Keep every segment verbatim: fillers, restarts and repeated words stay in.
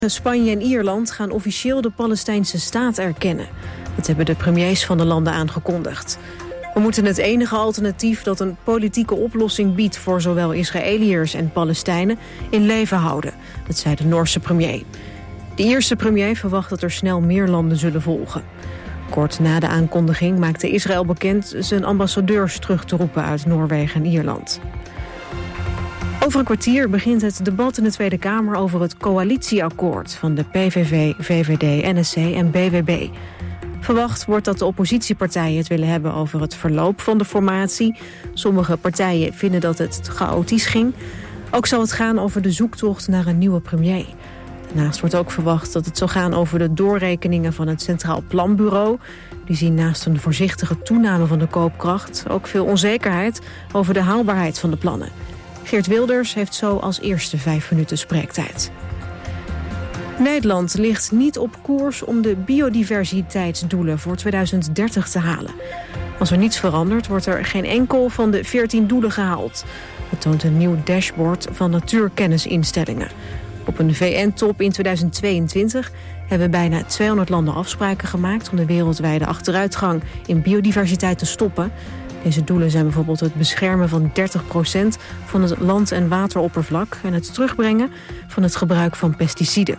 Spanje en Ierland gaan officieel de Palestijnse staat erkennen. Dat hebben de premiers van de landen aangekondigd. We moeten het enige alternatief dat een politieke oplossing biedt voor zowel Israëliërs en Palestijnen in leven houden. Dat zei de Noorse premier. De Ierse premier verwacht dat er snel meer landen zullen volgen. Kort na de aankondiging maakte Israël bekend zijn ambassadeurs terug te roepen uit Noorwegen en Ierland. Over een kwartier begint het debat in de Tweede Kamer over het coalitieakkoord van de P V V, V V D, N S C en B W B. Verwacht wordt dat de oppositiepartijen het willen hebben over het verloop van de formatie. Sommige partijen vinden dat het chaotisch ging. Ook zal het gaan over de zoektocht naar een nieuwe premier. Daarnaast wordt ook verwacht dat het zal gaan over de doorrekeningen van het Centraal Planbureau. Die zien naast een voorzichtige toename van de koopkracht ook veel onzekerheid over de haalbaarheid van de plannen. Geert Wilders heeft zo als eerste vijf minuten spreektijd. Nederland ligt niet op koers om de biodiversiteitsdoelen voor tweeduizend dertig te halen. Als er niets verandert, wordt er geen enkel van de veertien doelen gehaald. Dat toont een nieuw dashboard van natuurkennisinstellingen. Op een V N-top in tweeduizend tweeëntwintig hebben bijna tweehonderd landen afspraken gemaakt om de wereldwijde achteruitgang in biodiversiteit te stoppen. Deze doelen zijn bijvoorbeeld het beschermen van dertig procent van het land- en wateroppervlak en het terugbrengen van het gebruik van pesticiden.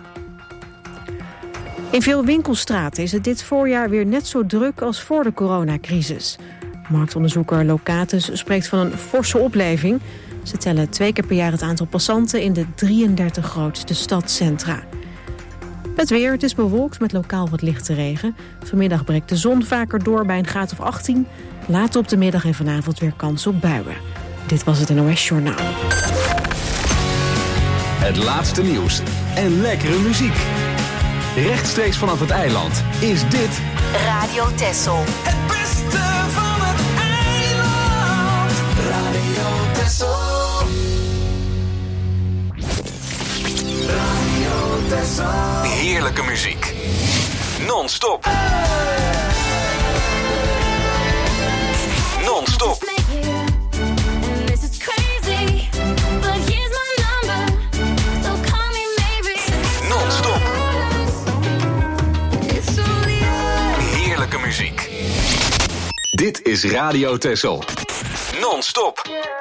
In veel winkelstraten is het dit voorjaar weer net zo druk als voor de coronacrisis. Marktonderzoeker Locatus spreekt van een forse opleving. Ze tellen twee keer per jaar het aantal passanten in de drieëndertig grootste stadscentra. Het weer, het is bewolkt met lokaal wat lichte regen. Vanmiddag breekt de zon vaker door bij een graad of achttien. Later op de middag en vanavond weer kans op buien. Dit was het N O S Journaal. Het laatste nieuws en lekkere muziek. Rechtstreeks vanaf het eiland is dit Radio Texel. Het beste van het eiland. Radio Texel. Radio Texel. heerlijke muziek. Non-stop. Non-stop. Non-stop. Heerlijke muziek. Dit is Radio Texel. Non-stop.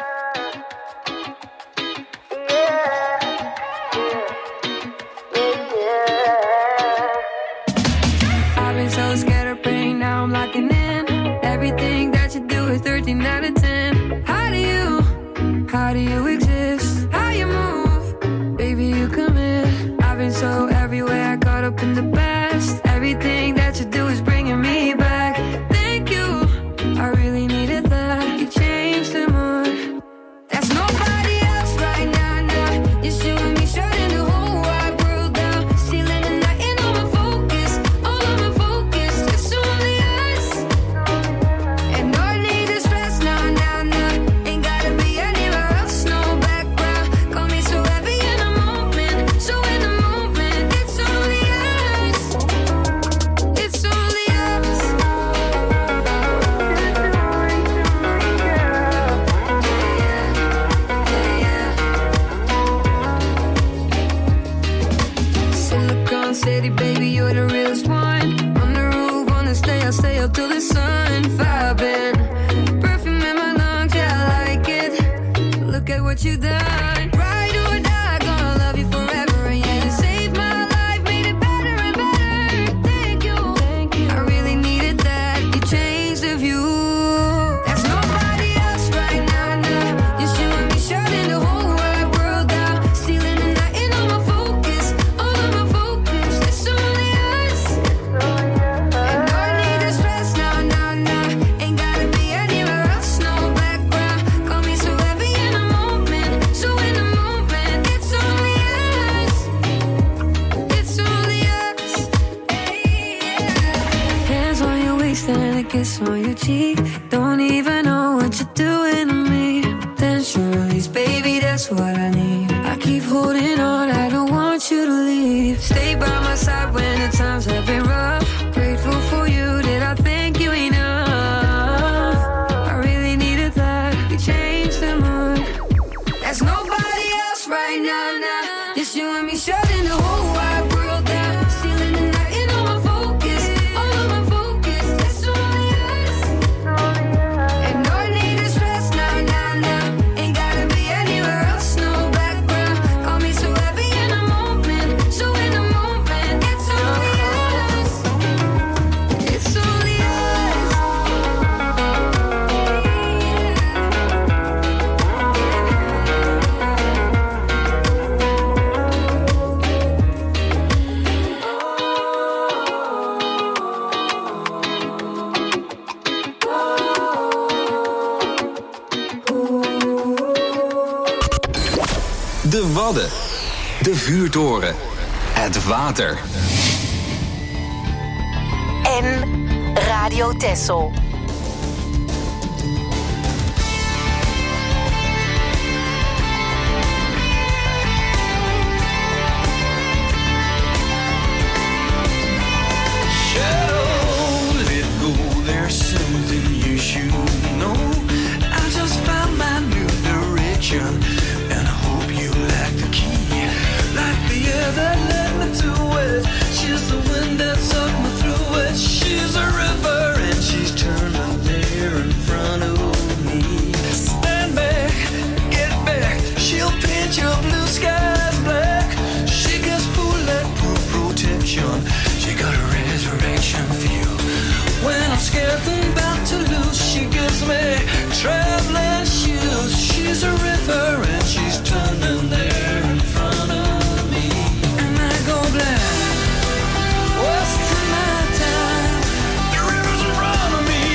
I've been so scared of pain, now I'm locking in. Everything that you do is thirteen out of ten. How do you, how do you exist? How you move, baby, you commit. I've been so everywhere, caught up in the past. Everything that you do is bringing me back. Thank you, I really needed that. You changed the mood. There's nobody else right now, now. Just you and me shutting the whole wide world down. Stealing the night and all my focus, all of my focus. It's only us. And no need to stress, nah, nah, nah. Ain't gotta be anywhere else, no background. Call me so heavy in the moment, so in the moment. It's only us. It's only us. Silicon City, baby, you're the realest one. On the roof, on the stay, I'll stay up till the sun. Vibing, perfume in my lungs, yeah, I like it. Look at what you done. Ride or die, gonna love you forever. And yeah, you saved my life, made it better and better. Thank you, thank you. I really needed that. You changed the view. There's nobody else right now, now. Just you and me shutting the whole wide world down. Stealing the night and all my focus, all of my focus. It's only us. And no need to stress, nah, nah, nah. Ain't gotta be anywhere else, no background. Call me so heavy in the moment, so in the moment. It's only us. It's only us. Hands on your waist and a kiss on your cheek. Don't even know what you're doing to me. Tension release, baby, that's what I need. I keep holding on, I don't want you to leave. Stay by my side when the times have been rough. Grateful for you, did I thank you enough? I really needed that, you changed the mood. There's nobody else right now, now. Just you and me shutting the whole wide world. Wadden. De vuurtoren. Het water. En Radio Texel. And I hope you like the key, like the air that led me to it. She's the wind that sucked me through it. She's a river and she's turning there in front of me. Stand back, get back, she'll paint your blue skies black. She gets bulletproof protection, she got a resurrection feel. When I'm scared and about to lose, she gives me traveling shoes. She's a river and she's turning there in front of me. And I go black, wasting my time. The river's in front of me.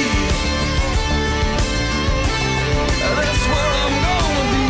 That's where I'm gonna be.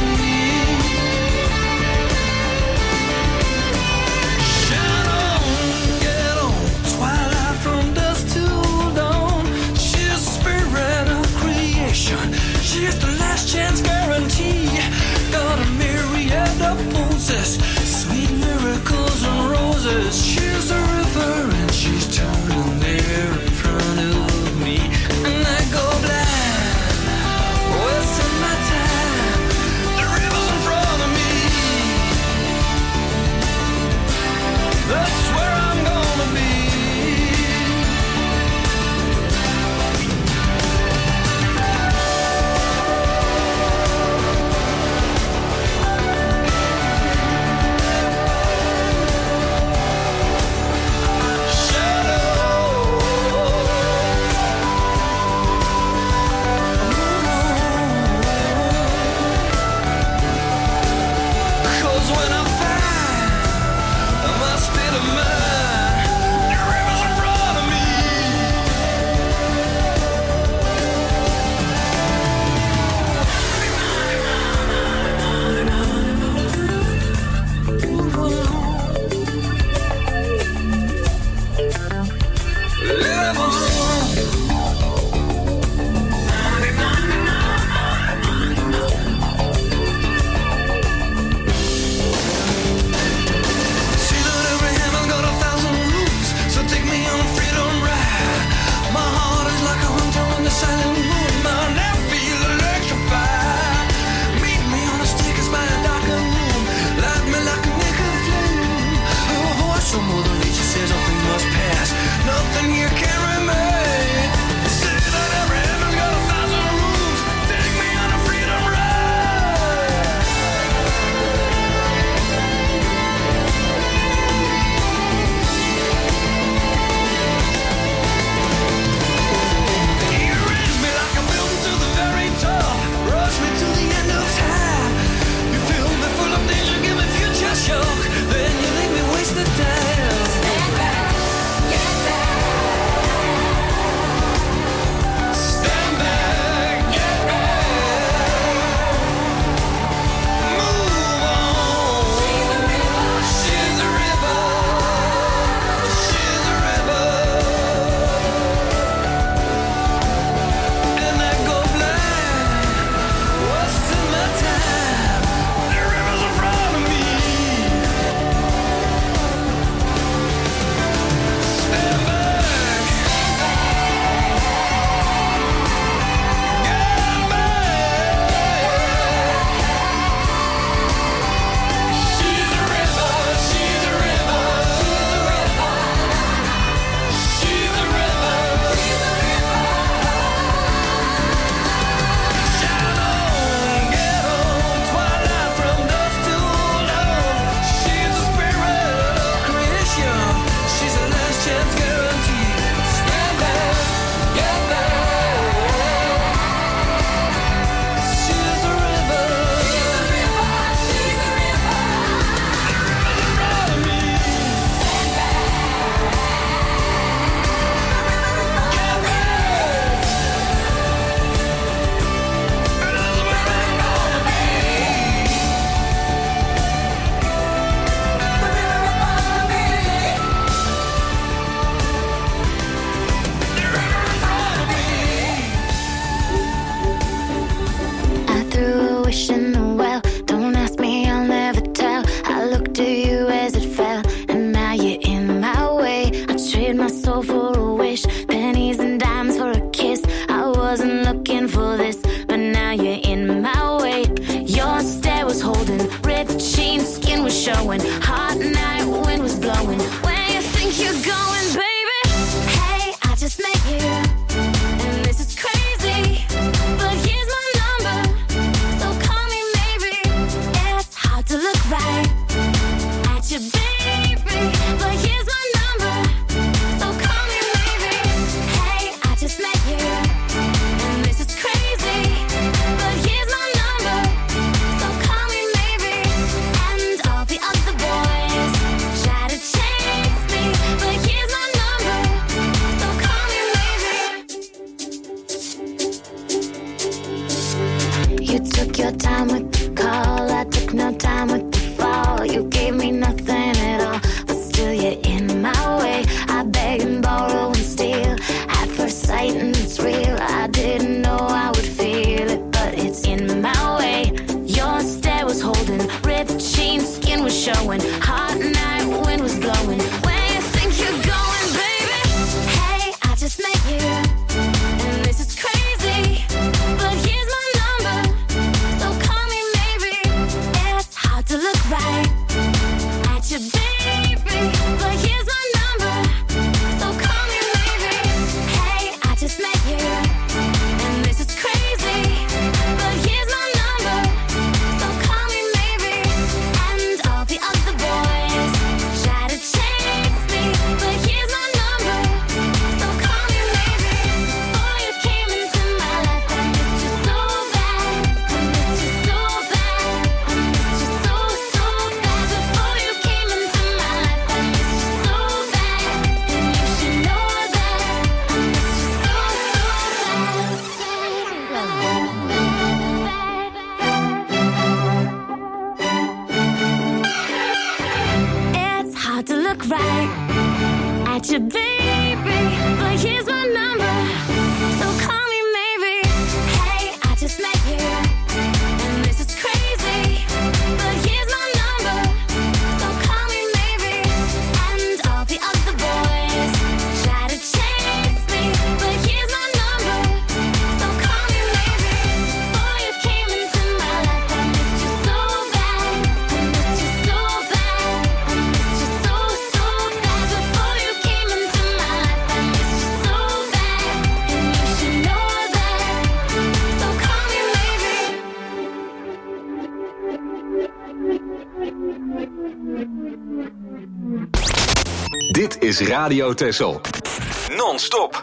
Shine on, get on, twilight from dusk till dawn. She's the spirit of creation. She's the last chance guarantee. Got a myriad of poses, sweet miracles and roses. She's a river and she's turning there in front of me. And I go blind, wasting my time. The river's in front of me. That's where I'm gonna be. When I find my state of mind, look right at you, baby, but here's my number, so call me maybe. Hey, I just met you, and this is crazy, but here's my number, so call me maybe. And all the other boys try to chase me, but here's my number, so call me maybe. Before you came into my life, I missed you so bad, I missed you so bad, I missed you so, so bad. Before you came into my life, I missed you so bad, and you should know that, so call me maybe. Dit is Radio Texel. Non-stop.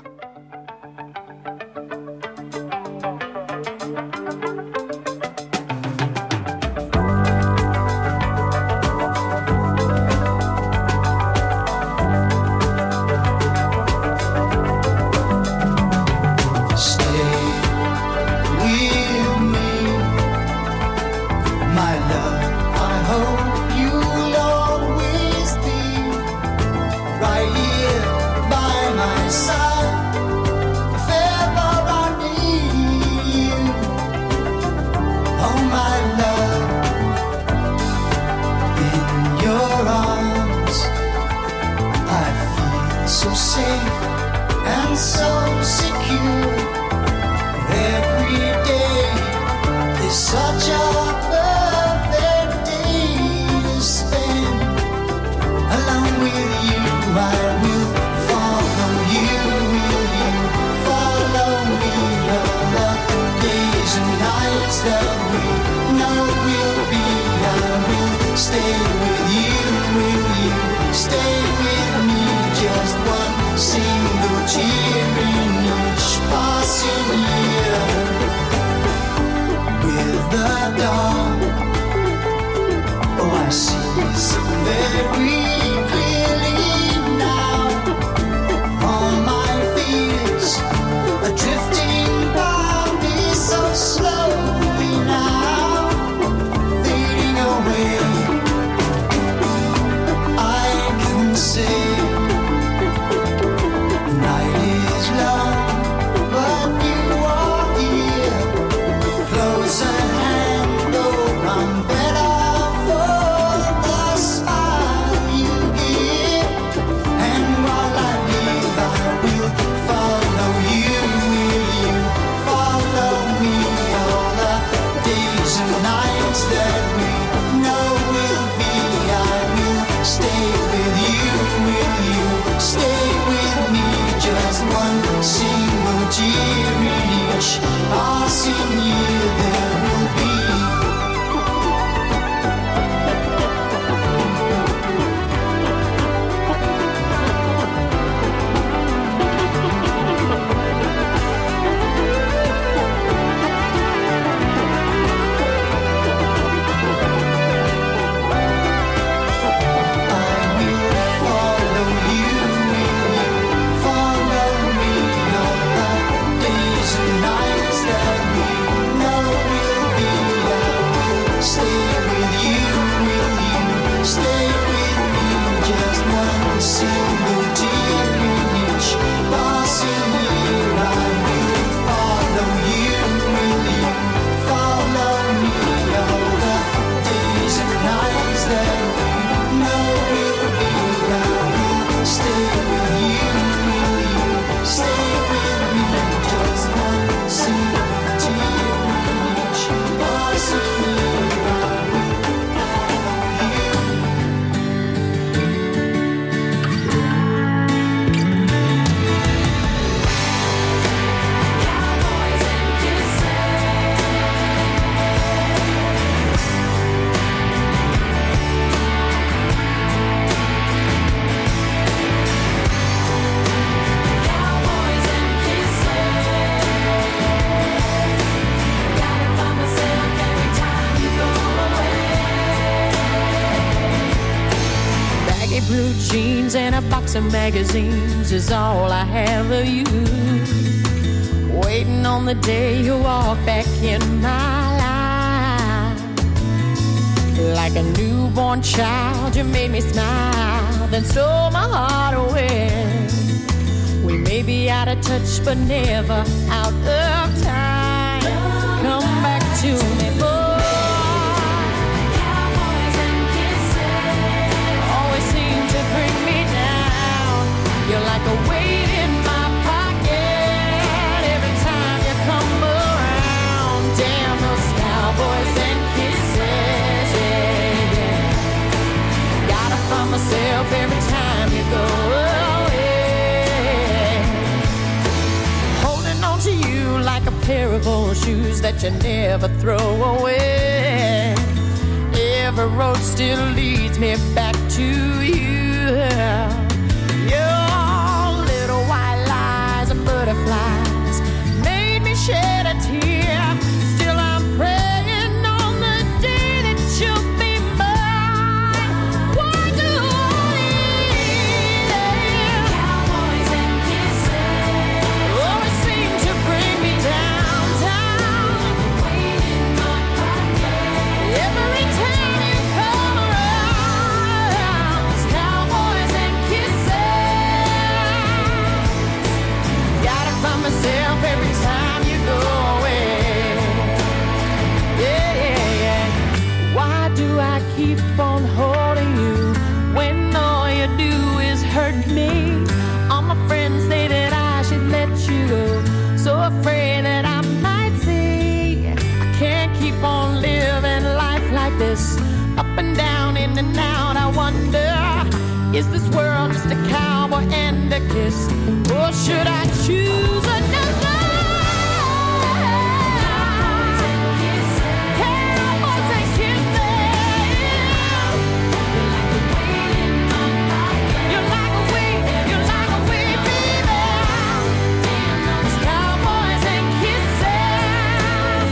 And a box of magazines is all I have of you. Waiting on the day you walk back in my life. Like a newborn child, you made me smile then stole my heart away. We may be out of touch, but never out of time. Come back to me, boy. Cowboys and kisses always seem to bring me down. You're like a weight in my pocket every time you come around. Damn those cowboys and kisses, yeah, yeah. Gotta find myself every time you go away. Holding on to you like a pair of old shoes that you never throw away. Every road still leads me back to you. Your little white lies and butterflies made me shed a tear. Still I'm praying on the day that you'll be mine. Why do these cowboys and kisses always seem to bring me down, down? Weight in my pocket every time you come around. These cowboys and kisses, gotta find myself every time you go away. Yeah, yeah, yeah. Why do I keep on holding you when all you do is hurt me? All my friends say that I should let you go, so afraid that I might say I can't keep on living life like this, up and down, in and out. I wonder, is this world just a cowboy and a kiss, or should I choose another? Cowboys and kisses, cowboys and kisses. You're like a weight in my pocket. You're like a weight, you're like a weight, baby. Damn those cowboys and kisses.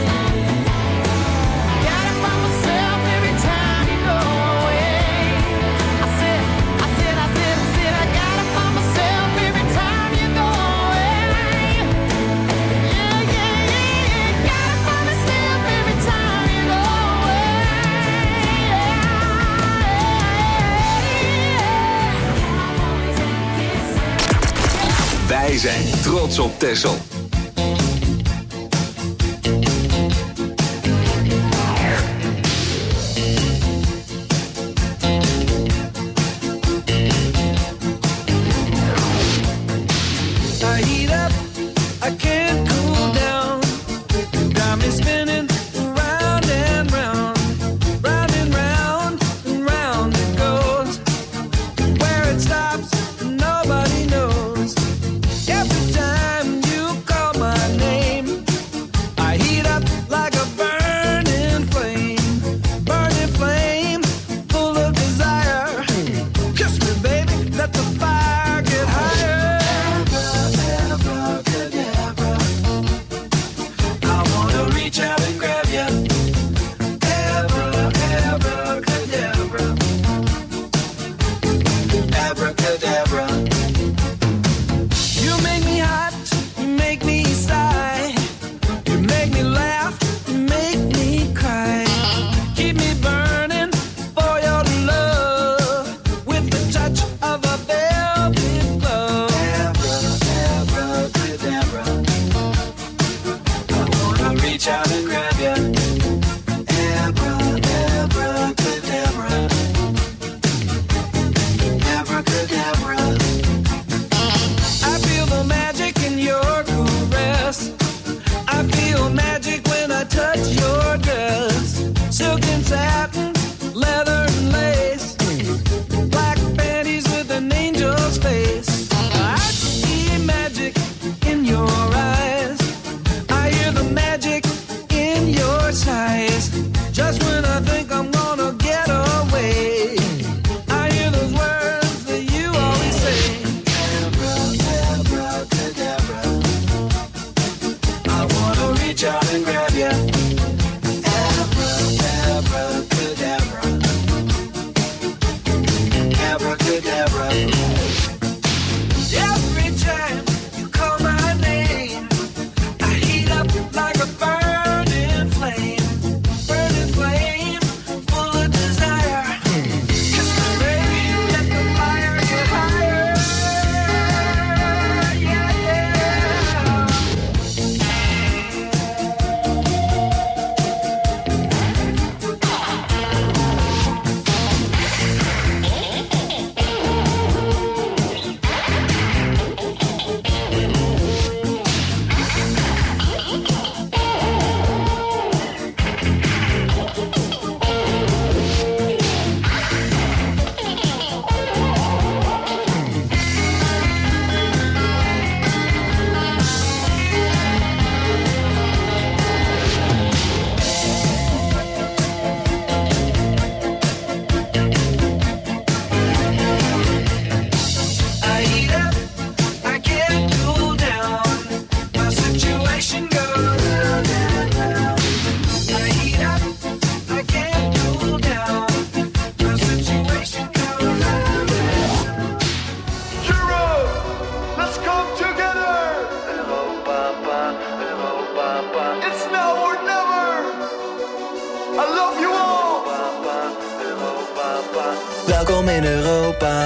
Gotta find myself every time you go away. I said, I said, I said, I said, I gotta find myself every time you go away. Yeah, yeah, yeah, yeah. Gotta find myself every time you go away. Cowboys and kisses. Wij zijn trots op Texel. I heat up, I can't cool down. Got me spinning round and round, round and round and round it goes. Where it stops, nobody knows. Every time you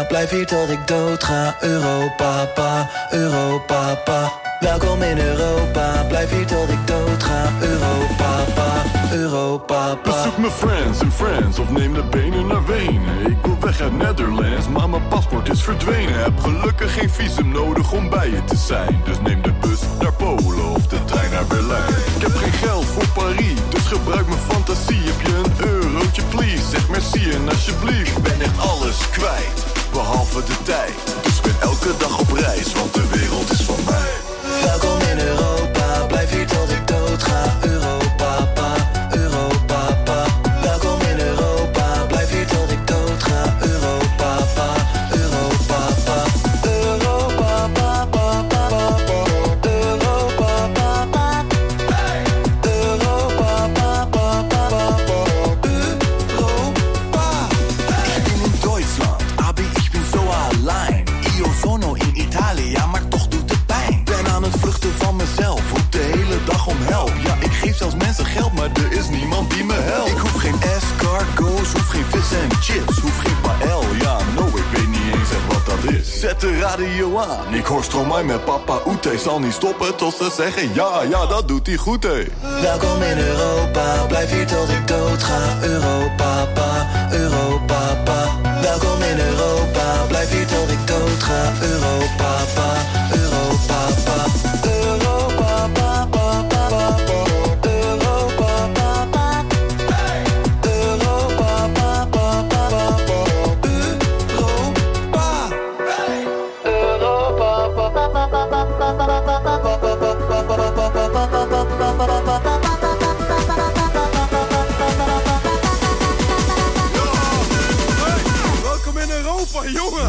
blijf hier tot ik dood ga. Europapa, Europapa. Welkom in Europa, blijf hier tot ik dood ga. Europapa, Europapa. Bezoek mijn friends en friends of neem de benen naar Wenen. Ik wil weg uit Netherlands, maar mijn paspoort is verdwenen. Heb gelukkig geen visum nodig om bij je te zijn. Dus neem de bus naar Polen of de trein naar Berlijn. Ik heb geen geld voor Paris, dus gebruik mijn fantasie. Heb je een eurotje please, zeg merci en alsjeblieft. Ik ben echt alles kwijt, behalve de tijd. Dus ik ben elke dag op reis, want de wereld is van mij. Welkom in Europa, blijf hier tot ik dood ga. Europapa, Europapa. Welkom in Europa, blijf hier tot ik dood ga. Europapa, Europapa. Europapa, Europapa. Europa. Ich bin in Deutschland, aber ich bin so allein. Io sono in Italia, maar toch doet het pijn. Ben aan het vluchten van mezelf, roep de hele dag om help. Ja, ik geef zelfs mensen geld, maar er is niemand die me helpt. Ik hoef geen escargots, hoef geen vis en chips, hoef geen paël. Ja, no, ik weet niet eens echt wat dat is. Zet de radio aan, ik hoor Stromae met Papa Oete. Zal niet stoppen tot ze zeggen ja, ja, dat doet hij goed, hé. Welkom in Europa, blijf hier tot ik dood ga. Europapa, Europapa. Welkom in Europa, blijf hier tot ik dood ga. Europapa, Europapa. Europapa, Europapa. Welkom in Europa, jongen!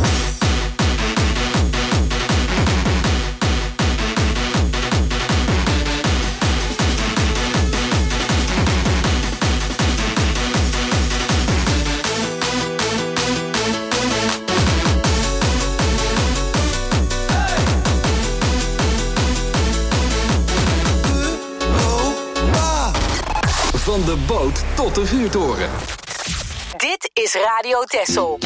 Van de boot tot de vuurtoren. Dit is Radio Texel.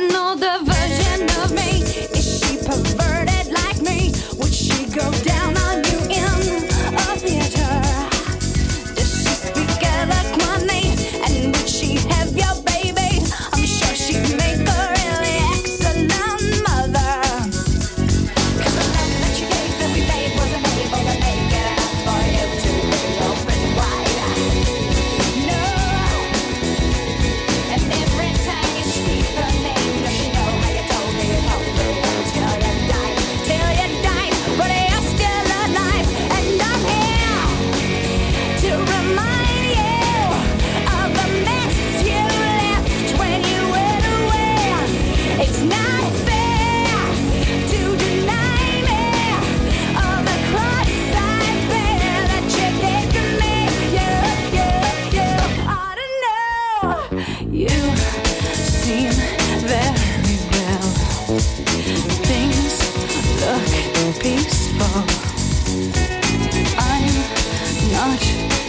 Go down on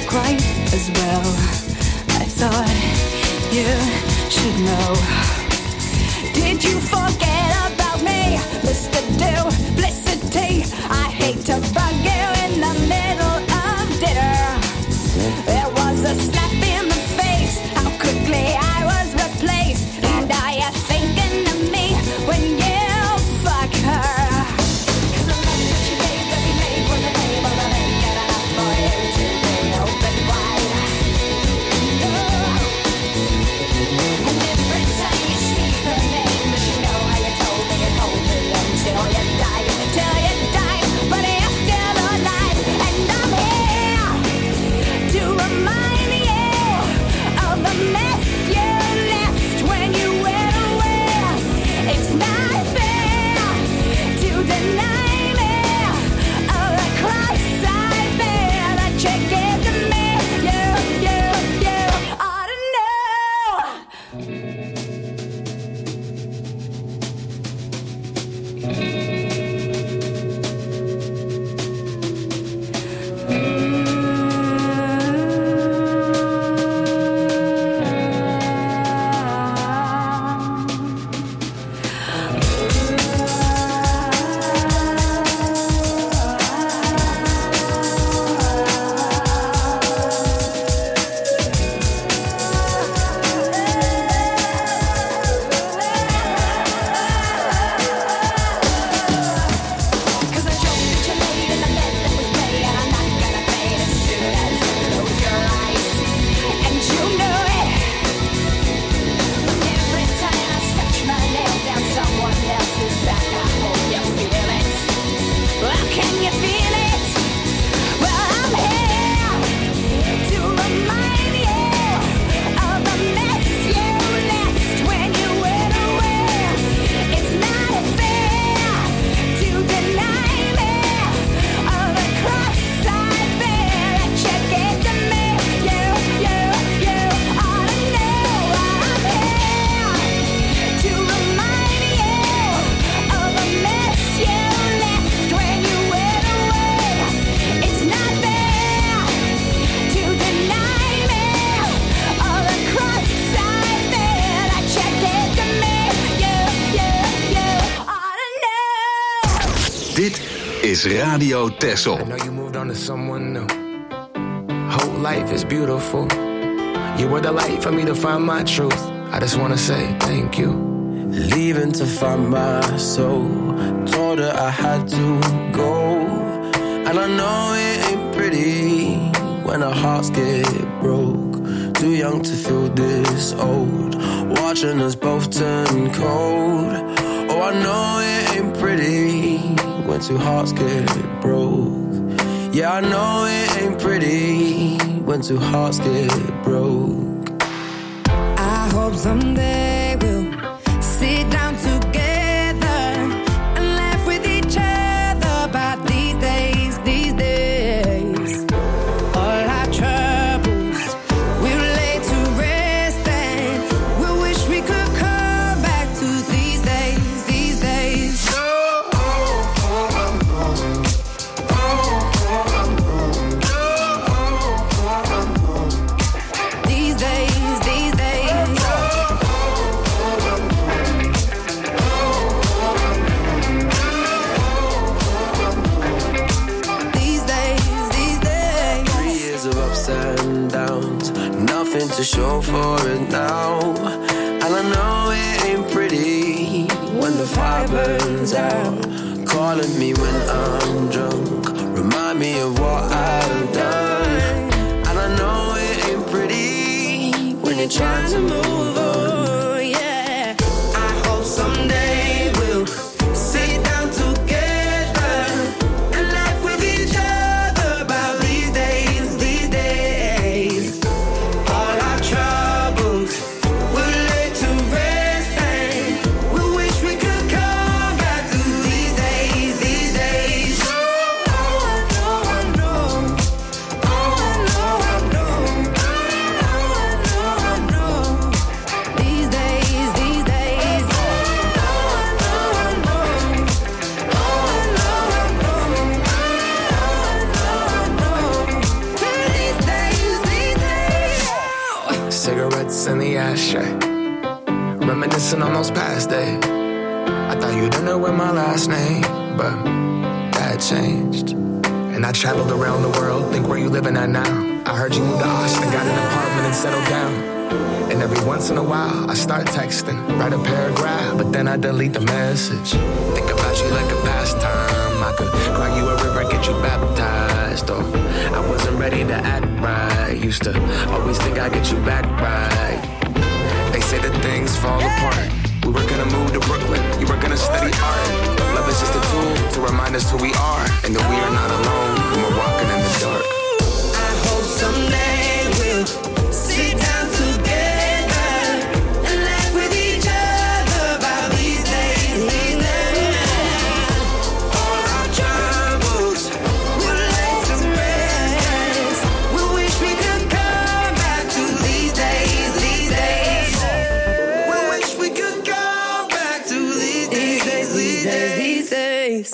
quite as well. I thought you should know. Did you forget about me, Mister Duplicity? I hate to bug you in the middle of dinner. There was a slap in the face, how quickly I was replaced. And are you thinking of me when you fuck her? 'Cause the love that you gave that we made was a name of a man, good enough for you to be open wide. Oh. And every time you speak her name, but you know how you told me you'd hold me until you died, till you died, but you're still alive. And I'm here to remind you of the mess you left when you went away. It's not fair to deny me of the cross I bear that you gave to me. You, you, you ought to know. Cause I joke that you laid in the bed that was made, and I'm not gonna fade as soon as you close your eyes. And you know it. Every time I scratch my nails down someone else's back, I hope you feel it. Well, can you feel it? Well, I'm here to remind you of the mess you left when you went away. It's not fair to deny me of the cross I bear that you gave to me. You, you, you ought to know I'm here to remind you of the mess you left when you went away. It's not fair to deny me of the cross I bear that you gave to me. You, you, you ought to know. Dit is Radio Texel. I know you moved on to someone new. Whole life is beautiful. You were the light for me to find my truth. I just wanna say thank you. Leaving to find my soul. Told her I had to go. And I know it ain't pretty when our hearts get broke. Too young to feel this old. Watching us both turn cold. Oh, I know it ain't pretty when two hearts get broke. Yeah, I know it ain't pretty when two hearts get broke. I hope someday we'll sit down together and laugh with each other about these days, these days. All our troubles we'll lay to rest, and we wish we could come back to these days, these days. These days, these days. These days, these days. Three years of ups and downs, nothing to show for it now. And I know it ain't pretty when the fire burns out. Calling me when I'm drunk, remind me of what I've done. And I know it ain't pretty when you're trying to move on. Yeah, I hope someday we'll sit down together and laugh with each other about these days, these days. All our troubles we'll lay to rest, and we wish we could come back to these days, these days. Oh, I know, I know. Oh, I know, I know. Oh, I know, I know. These cigarettes in the ashtray, reminiscing on those past days. I thought you didn't know my last name, but that changed. And I traveled around the world, think where you living at now. I heard you moved to Austin, got an apartment and settled down. And every once in a while, I start texting, write a paragraph, but then I delete the message. Think about you like a pastime. I could cry you a river, get you baptized. Or I wasn't ready to act right. Used to always think I'd get you back right. They say that things fall apart. We were gonna move to Brooklyn, you were gonna study art. Love is just a tool to remind us who we are, and that we are not alone when we're walking in the dark. I hope someday we'll sit down together and laugh with each other about these days, these days. All our troubles will lay to rest. We wish we could come back to these days, these days. We wish we could come back to these days, these days, these days.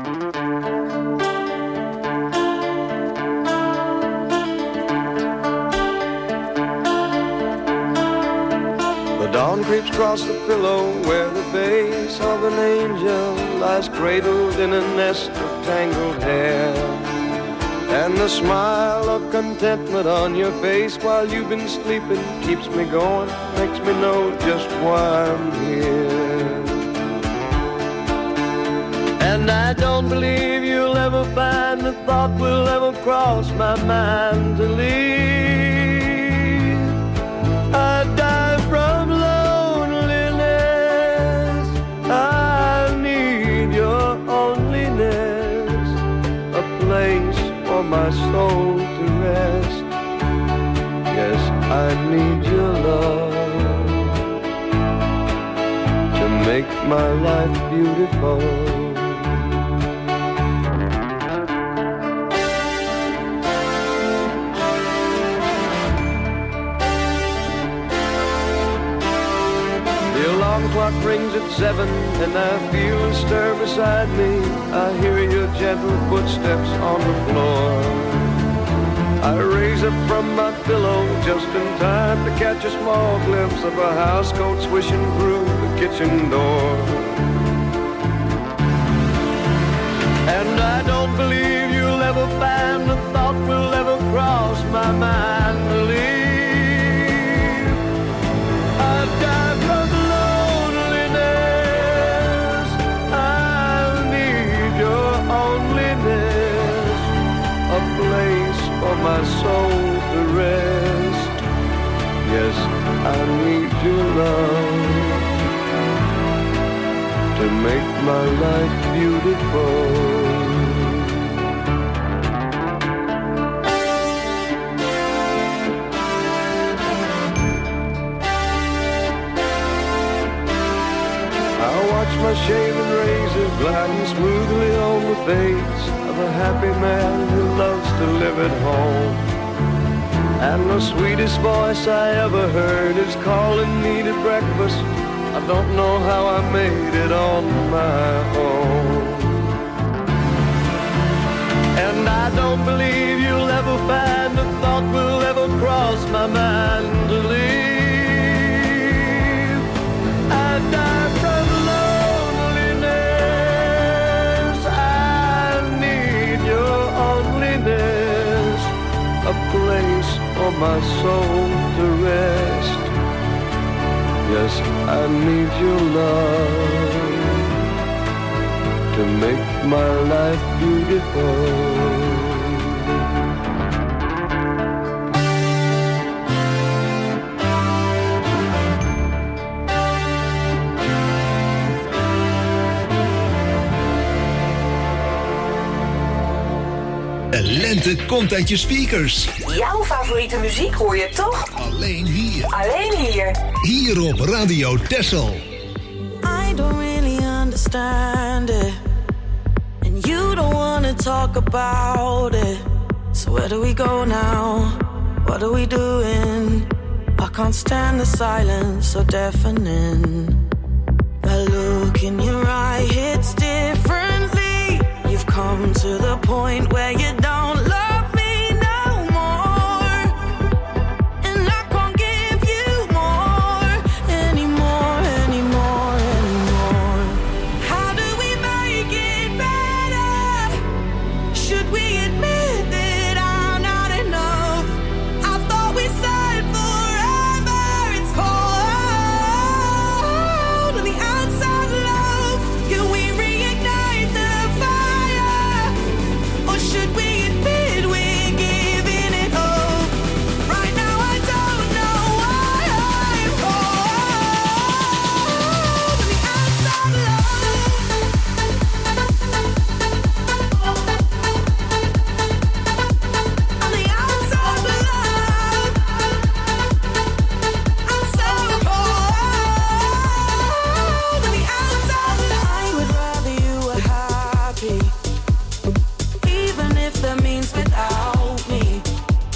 The dawn creeps across the pillow where the face of an angel lies cradled in a nest of tangled hair. And the smile of contentment on your face while you've been sleeping keeps me going, makes me know just why I'm here. And I don't believe you'll ever find the thought will ever cross my mind to leave. I die from loneliness. I need your loneliness, a place for my soul to rest. Yes, I need your love to make my life beautiful. The alarm clock rings at seven and I feel a stir beside me. I hear your gentle footsteps on the floor. I raise up from my pillow just in time to catch a small glimpse of a housecoat swishing through the kitchen door. And I don't believe you'll ever find the thought will ever cross my mind to leave. I die from loneliness. I need your loneliness, a place for my soul to rest. Yes, I need your love to make my life beautiful. My shaven razor gliding smoothly on the face of a happy man who loves to live at home. And the sweetest voice I ever heard is calling me to breakfast. I don't know how I made it on my own. And I don't believe you'll ever find a thought will ever cross my mind to leave. I die from a place for my soul to rest. Yes, I need your love to make my life beautiful. De lente komt uit je speakers. Jouw favoriete muziek hoor je toch? Alleen hier. Alleen hier. Hier op Radio Texel. I don't really understand it. And you don't wanna talk about it. So where do we go now? What are we doing? I can't stand the silence so deafening. That look in your eye hits differently. You've come to the point where you don't love me no more. And I can't give you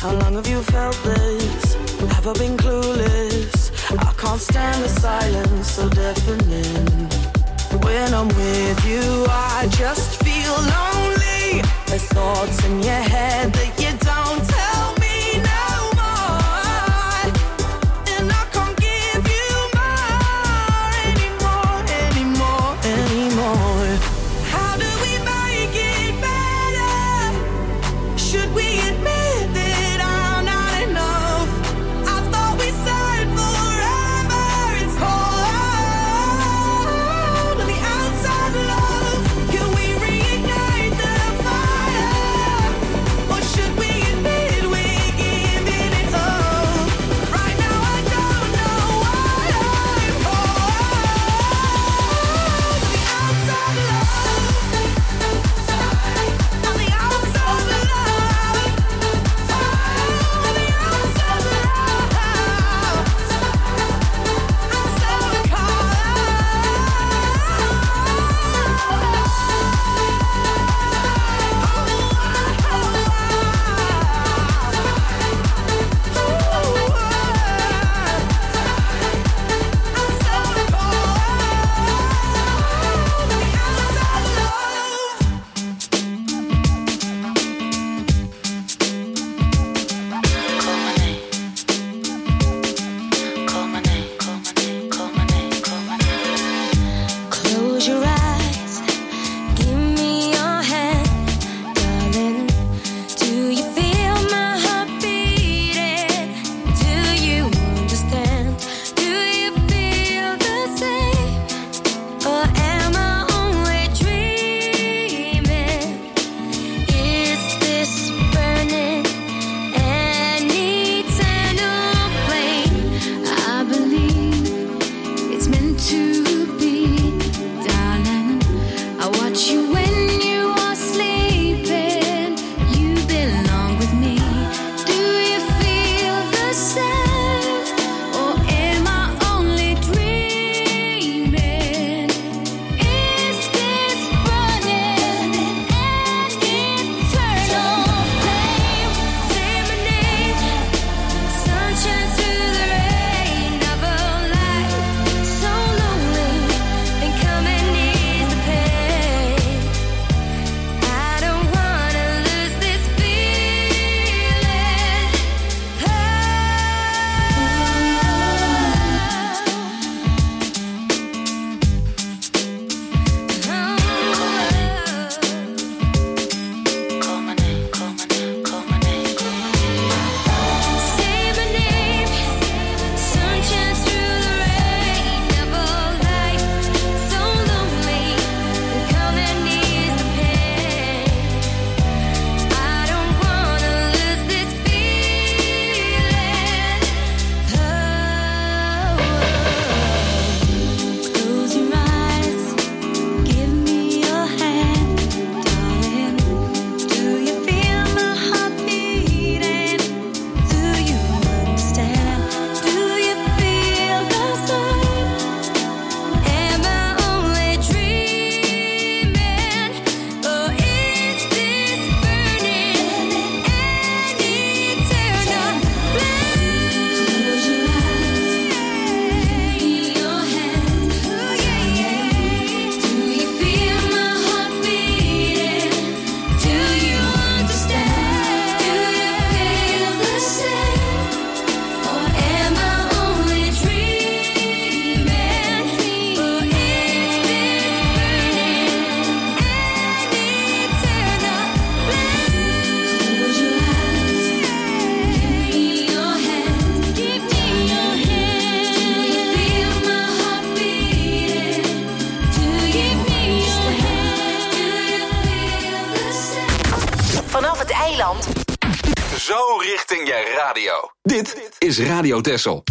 How long have you felt this? Have I been clueless? I can't stand the silence so deafening. When I'm with you, I just feel lonely. There's thoughts in your head that you don't tell me no more. And I can't give you more anymore, anymore, anymore. How do we make it better? Should we admit that I'm not enough? I thought we said forever. It's cold on the outside, love. Can we reignite the fire? Or should we admit we're giving it up? Right now I don't know what I'm cold on the outside, love. On the outside, love. On the outside, love. I'm so Close your eyes, give me your hand, darling. Do you feel my heart beating? Do you understand? Do you feel the same? Or am I only dreaming? Is this burning an eternal flame? I believe it's meant to be, darling. I watch you when you are sleeping. You belong with me. Do you feel the same? Or am I only dreaming? Is this burning an eternal flame? Say my name, sunshine through the rain of a life so lonely, and come and ease the pain. I don't wanna lose this feeling. Oh. Call my name, call my name, call my name, call my name. Say my name, sunshine through the rain of a life so lonely, and come and ease the pain. I don't wanna lose this feeling. Oh. Close your eyes, give me your hand, darling. Do you feel my heart beating? Do you understand? Do you feel the same? Am I only dreaming? Or is this burning an eternal flame? Close your eyes, give me your hand. Do you feel my heart beating? Do you understand? Do you feel the same? Or am I only dreaming? Or is this burning an eternal flame? Close your eyes, give me your hand. Give me your hand. Do you feel my heart beating? Do you feel your hand? Do you feel the same? Vanaf het eiland. Zo richting je radio. Dit is Radio Texel.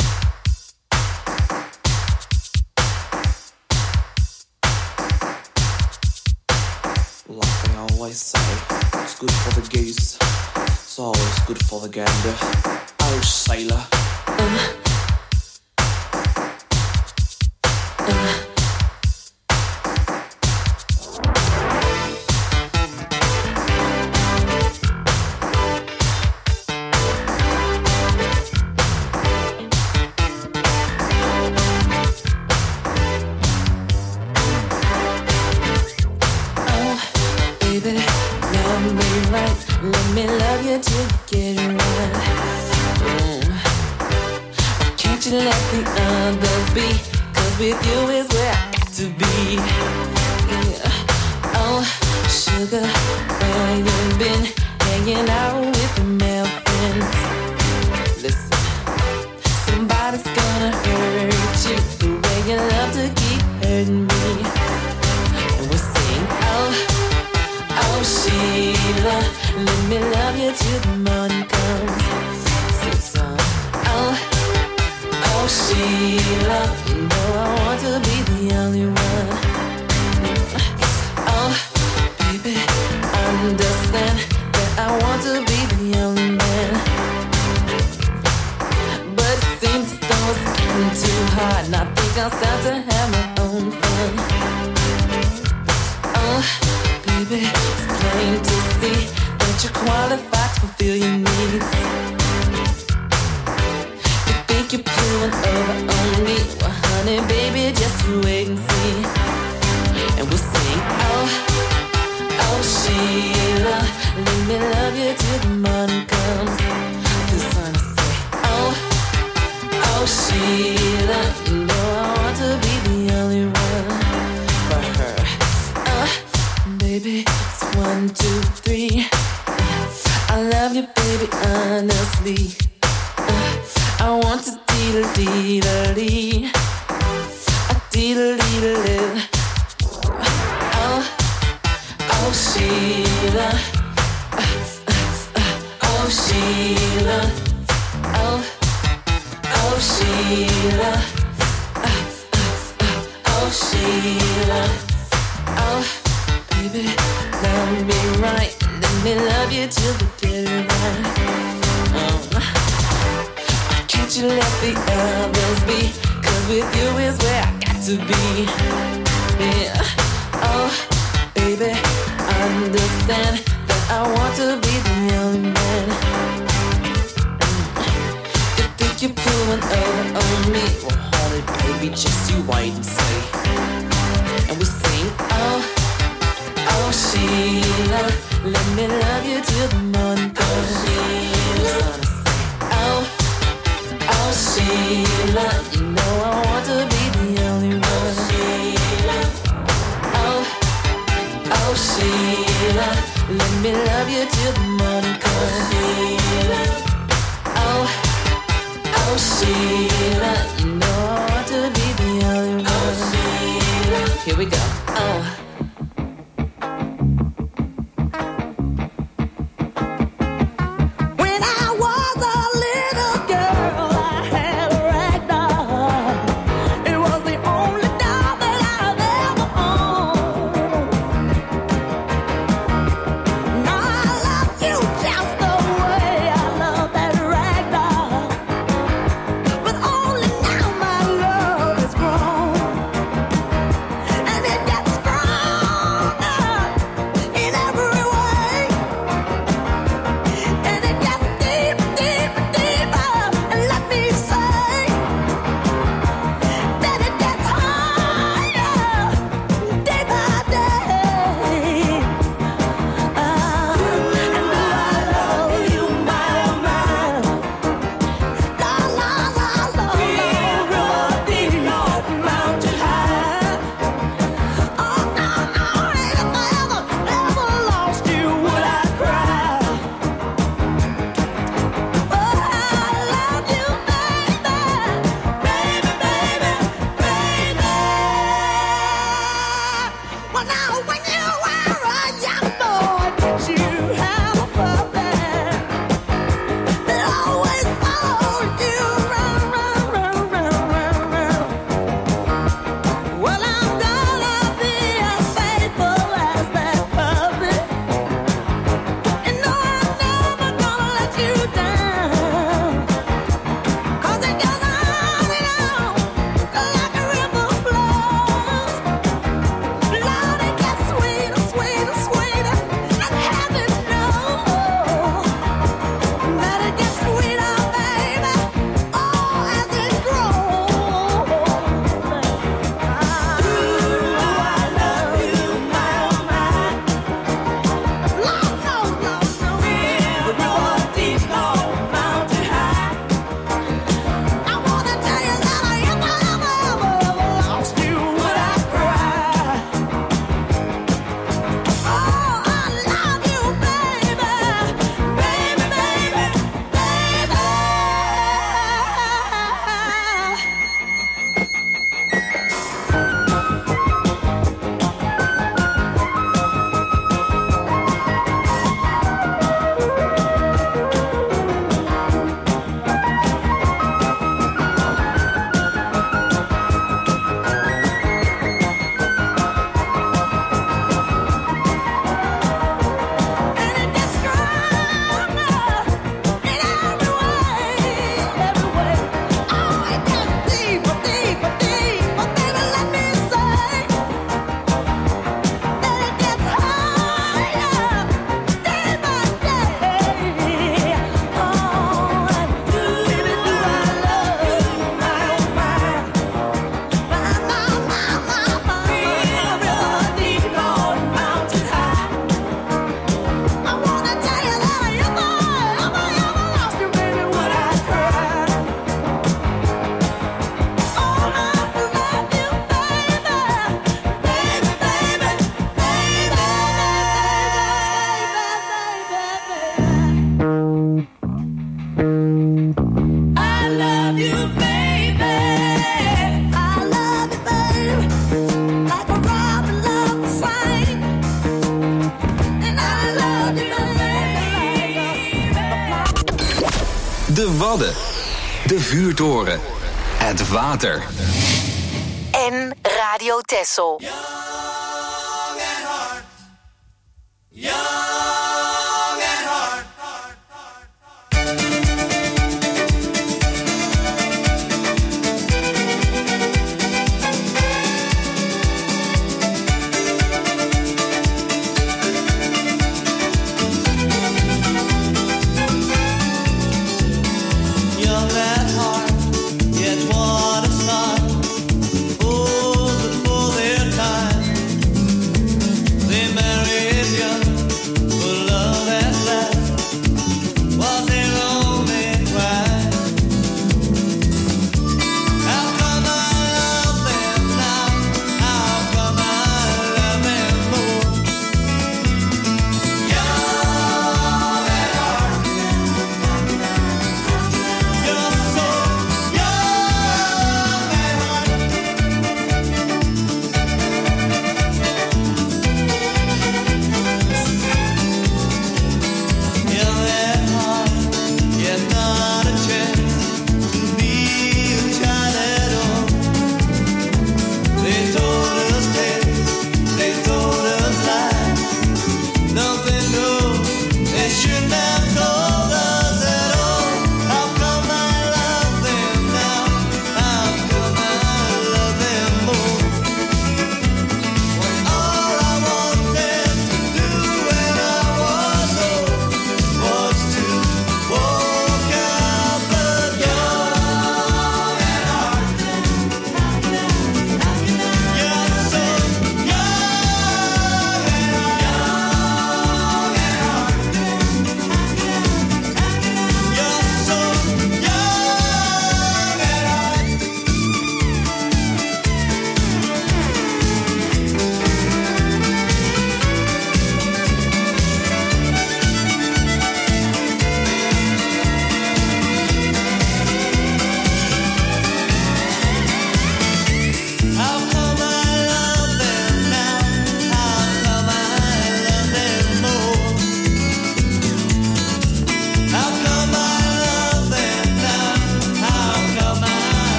Like they always say, it's good for the goose, it's always good for the gander. Oh, sailor. you till you get it right. Mm. Can't you let the others be? Cause with you is where I got to be. Yeah. Oh, sugar, where you been? Hanging out with the male friends. Listen, somebody's gonna hurt you the way you love to keep hurting me. And we'll sing, oh, oh Sheila, let me love you till the morning comes. Sing song, oh, oh Sheila, you know I want to be the only one. Oh, baby, understand that I want to be the only man. But it seems as though it's getting too hard, and I think I'll start to have my own fun. Oh, baby, it's plain to see that you're qualified to fulfill your needs. You think you're pulling over on me? Well, honey, baby, just you wait and see. And we'll sing, oh, oh Sheila, let me love you till the morning comes. The sun will say, oh, oh Sheila, you know I want to be the only one for her. Uh, baby, it's one, two, three. I love you, baby, honestly. Uh, I want to dee-da-dee-da-dee. A dee-da-dee-da-dee. Oh, oh Sheila. Oh Sheila, oh, oh Sheila, oh Sheila, oh baby, love me right, let me love you till the get it right. Oh, can't you let the others be? Cause with you is where I got to be. Yeah, oh baby, understand that I want to be the only man. You think you're pulling over on me? Well, hold it, baby, just you wait and see. And we sing, oh, oh Sheila, let me love you till the morning comes. Oh, oh Sheila, you know I want to be the only one. Oh, oh Sheila, let me love you till the morning comes. De Wadden. De vuurtoren. Het water. En Radio Texel.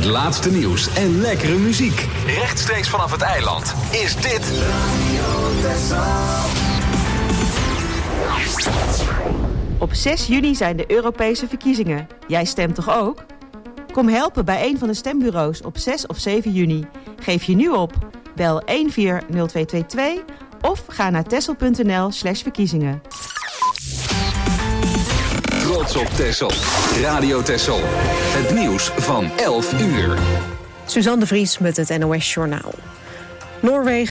laatste nieuws en lekkere muziek. Rechtstreeks vanaf het eiland is dit... Op zes juni zijn de Europese verkiezingen. Jij stemt toch ook? Kom helpen bij een van de stembureaus op zes of zeven juni. Geef je nu op. Bel een vier nul twee twee twee of ga naar texel.nl slash verkiezingen. Trots op Texel. Radio Texel. Het nieuws van elf uur. Suzanne de Vries met het N O S Journaal. Noorwegen